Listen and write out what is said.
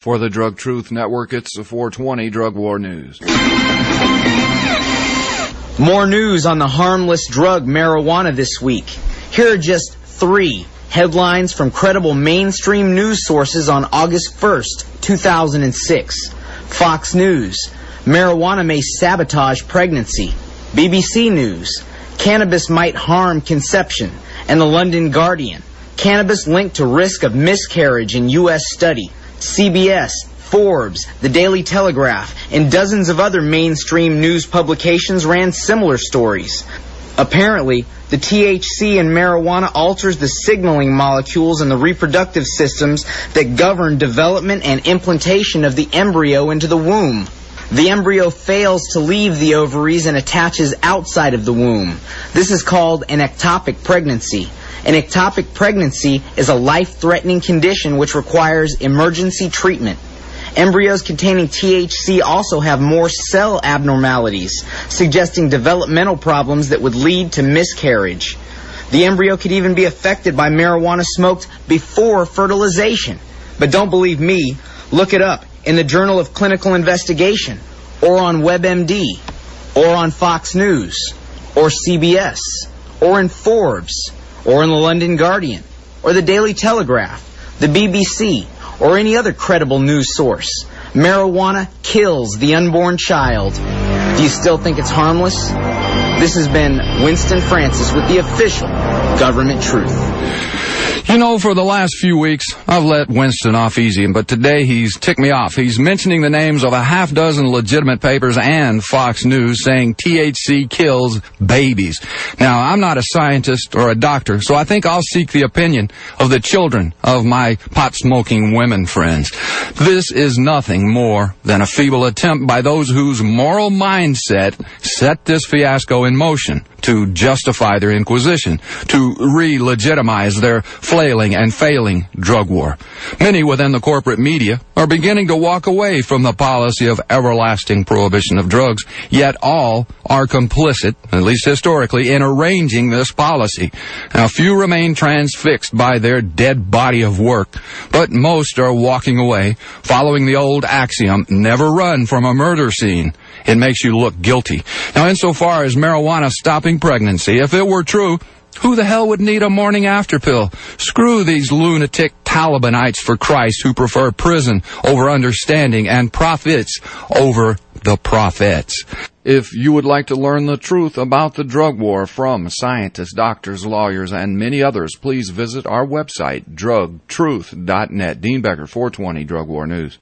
For the Drug Truth Network, it's the 420 Drug War News. More news on the harmless drug marijuana this week. Here are just 3 headlines from credible mainstream news sources on August 1st, 2006. Fox News: marijuana may sabotage pregnancy. BBC News: cannabis might harm conception. And the London Guardian: cannabis linked to risk of miscarriage in U.S. study. CBS, Forbes, The Daily Telegraph, and dozens of other mainstream news publications ran similar stories. Apparently, the THC in marijuana alters the signaling molecules in the reproductive systems that govern development and implantation of the embryo into the womb. The embryo fails to leave the ovaries and attaches outside of the womb. This is called an ectopic pregnancy. An ectopic pregnancy is a life-threatening condition which requires emergency treatment. Embryos containing THC also have more cell abnormalities, suggesting developmental problems that would lead to miscarriage. The embryo could even be affected by marijuana smoked before fertilization. But don't believe me, look it up in the Journal of Clinical Investigation, or on WebMD, or on Fox News, or CBS, or in Forbes, or in the London Guardian, or the Daily Telegraph, the BBC, or any other credible news source. Marijuana kills the unborn child. Do you still think it's harmless? This has been Winston Francis with the official Government Truth. You know, for the last few weeks, I've let Winston off easy, but today he's ticked me off. He's mentioning the names of a half dozen legitimate papers and Fox News saying THC kills babies. Now, I'm not a scientist or a doctor, so I think I'll seek the opinion of the children of my pot-smoking women friends. This is nothing more than a feeble attempt by those whose moral mindset set this fiasco in motion to justify their inquisition, to re-legitimize their flailing and failing drug war. Many within the corporate media are beginning to walk away from the policy of everlasting prohibition of drugs, yet all are complicit, at least historically, in arranging this policy. Now, few remain transfixed by their dead body of work, but most are walking away, following the old axiom, never run from a murder scene. It makes you look guilty. Now, insofar as marijuana stopping pregnancy, if it were true, who the hell would need a morning after pill? Screw these lunatic Talibanites for Christ who prefer prison over understanding and profits over the prophets. If you would like to learn the truth about the drug war from scientists, doctors, lawyers, and many others, please visit our website, drugtruth.net. Dean Becker, 420 Drug War News.